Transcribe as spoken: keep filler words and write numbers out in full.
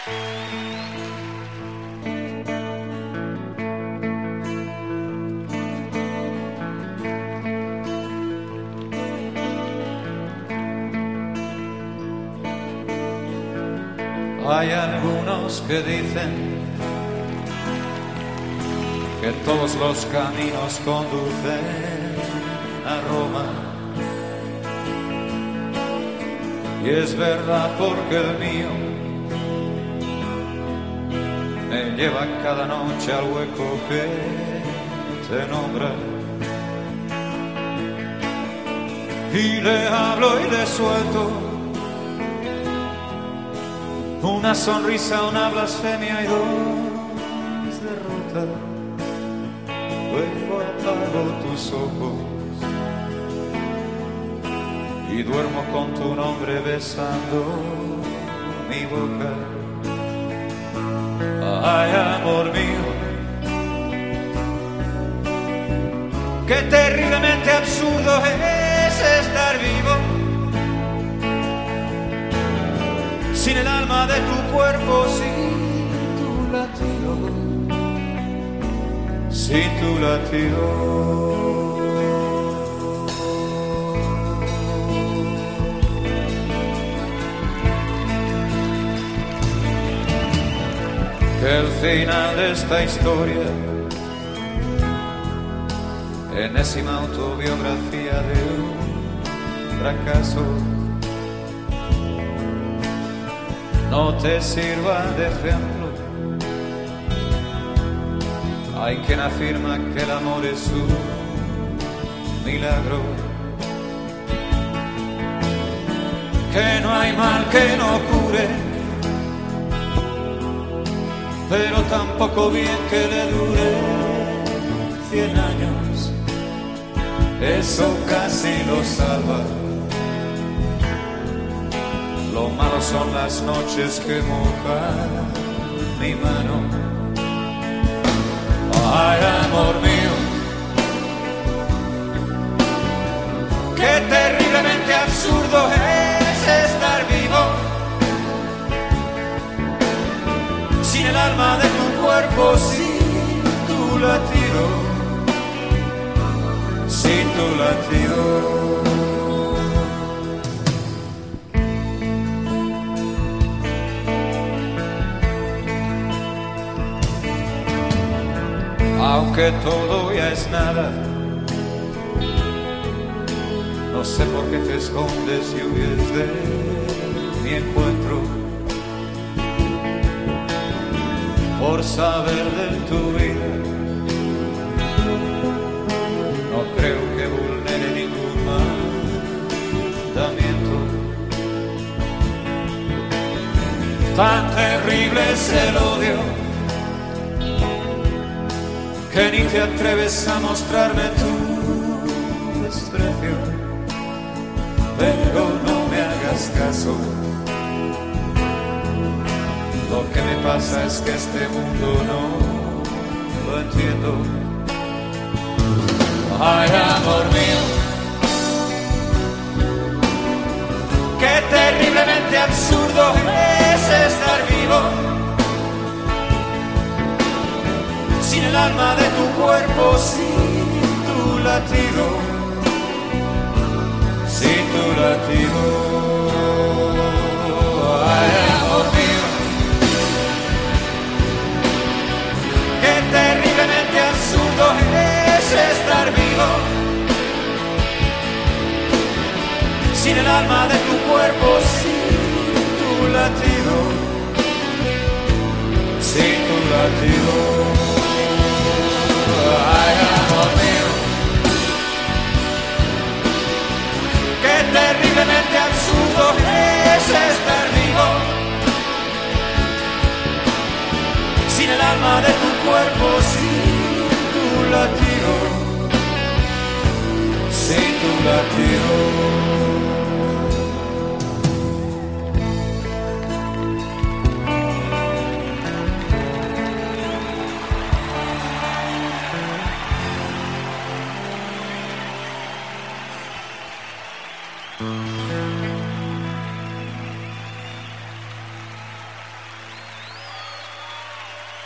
Hay algunos que dicen que todos los caminos conducen a Roma. Y es verdad porque el mío me lleva cada noche al hueco que te nombra. Y le hablo y le suelto una sonrisa, una blasfemia y dos derrotas. Luego apago tus ojos y duermo con tu nombre besando mi boca. Ay, amor mío, qué terriblemente absurdo es estar vivo sin el alma de tu cuerpo, sin tu latido, sin tu latido. Que el final de esta historia, enésima autobiografía de un fracaso, no te sirva de ejemplo. Hay quien afirma que el amor es un milagro, que no hay mal que no cure, pero tampoco bien que le dure cien años. Eso casi lo salva. Lo malo son las noches que mojan mi mano. Ay, amor mío, qué terriblemente absurdo es estar vivo sin el alma de tu cuerpo, sin tu latido, sin tu latido. Aunque todo ya es nada, no sé por qué te escondes y huyes de mi encuentro. Por saber de tu vida, no creo que vulnere ningún mandamiento. Tan terrible es el odio que ni te atreves a mostrarme tu desprecio. Pero no me hagas caso, lo que me pasa es que este mundo no lo entiendo. Ay, amor mío, qué terriblemente absurdo es estar vivo sin el alma de tu cuerpo, sin tu latido, sin tu latido. Ay, amor mío, qué terriblemente absurdo es estar vivo sin el alma de tu cuerpo, sin tu latido, sin tu latido. Ay, amor mío, qué terriblemente absurdo es estar vivo sin el alma de tu cuerpo, sin tu latido, sin tu latido.